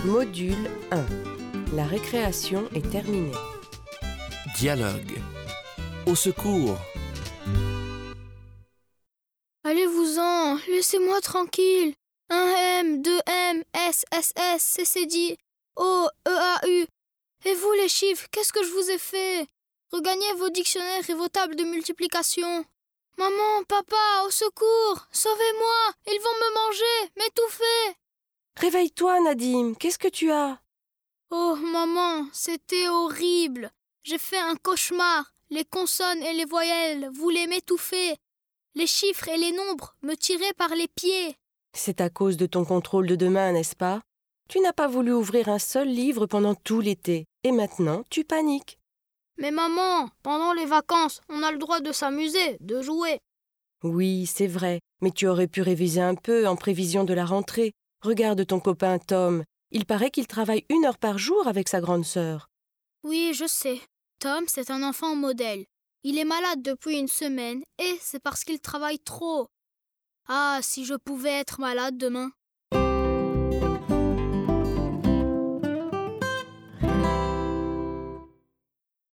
Module 1. La récréation est terminée. Dialogue. Au secours. Allez-vous-en, laissez-moi tranquille. 1M, 2M, S, SS, CCD, O, EAU. Et vous les chiffres, qu'est-ce que je vous ai fait? Regagnez vos dictionnaires et vos tables de multiplication. Maman, papa, au secours, sauvez-moi, ils vont me manger, m'étouffer. Réveille-toi, Nadim, qu'est-ce que tu as? Oh, maman, c'était horrible. J'ai fait un cauchemar. Les consonnes et les voyelles voulaient m'étouffer. Les chiffres et les nombres me tiraient par les pieds. C'est à cause de ton contrôle de demain, n'est-ce pas? Tu n'as pas voulu ouvrir un seul livre pendant tout l'été, et maintenant tu paniques. Mais maman, pendant les vacances, on a le droit de s'amuser, de jouer. Oui, c'est vrai, mais tu aurais pu réviser un peu en prévision de la rentrée. Regarde ton copain Tom, il paraît qu'il travaille 1 heure par jour avec sa grande sœur. Oui, je sais. Tom, c'est un enfant modèle. Il est malade depuis 1 semaine et c'est parce qu'il travaille trop. Ah, si je pouvais être malade demain.